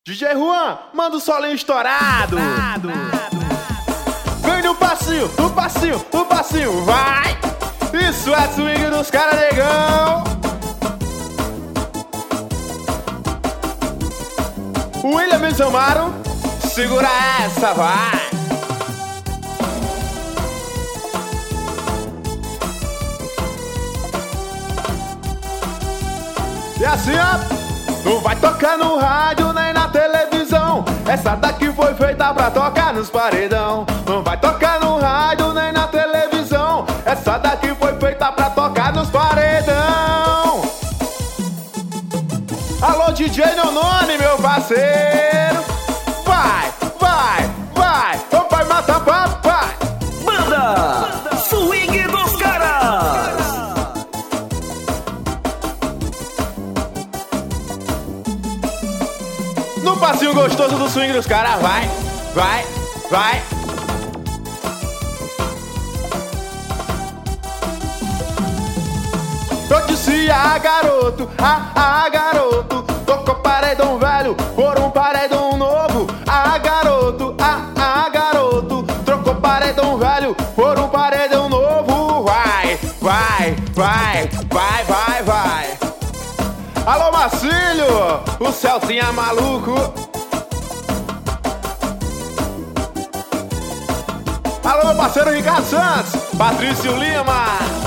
DJ Juan, manda o solinho estourado. Vem no passinho, no passinho, no passinho, vai! Isso é swing dos caras, negão. William e Zamaro, segura essa, vai! E assim, ó. Não vai tocar no rádio nem na televisão. Essa daqui foi feita pra tocar nos paredão. Não vai tocar no rádio nem na televisão. Essa daqui foi feita pra tocar nos paredão. Alô, DJ Nonone, meu parceiro. Vai, vai, vai. Papai mata papai. Banda Swing dos Caras. No passinho gostoso do swing dos caras, vai, vai, vai. Eu disse, garoto, garoto, tocou paredão velho por um paredão novo. Garoto, garoto, trocou paredão velho por um paredão novo. Vai, vai, vai, vai, vai, vai. Alô, Marcílio, o Celtinha é maluco. Alô, meu parceiro Ricardo Santos, Patrício Lima.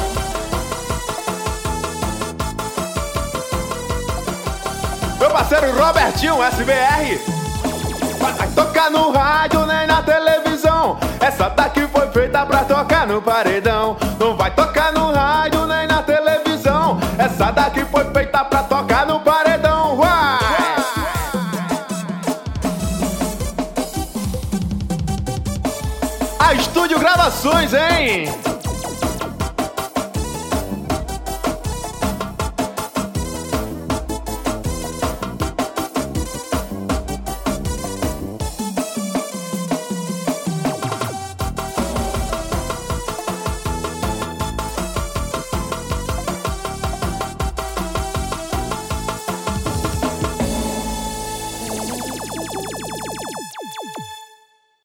Meu parceiro Robertinho, SBR. Vai tocar no rádio nem na televisão. Essa daqui foi feita pra tocar no paredão. Não vai tocar no rádio nem na televisão. Essa daqui foi feita pra tocar no paredão. Vai! A Estúdio Gravações, hein?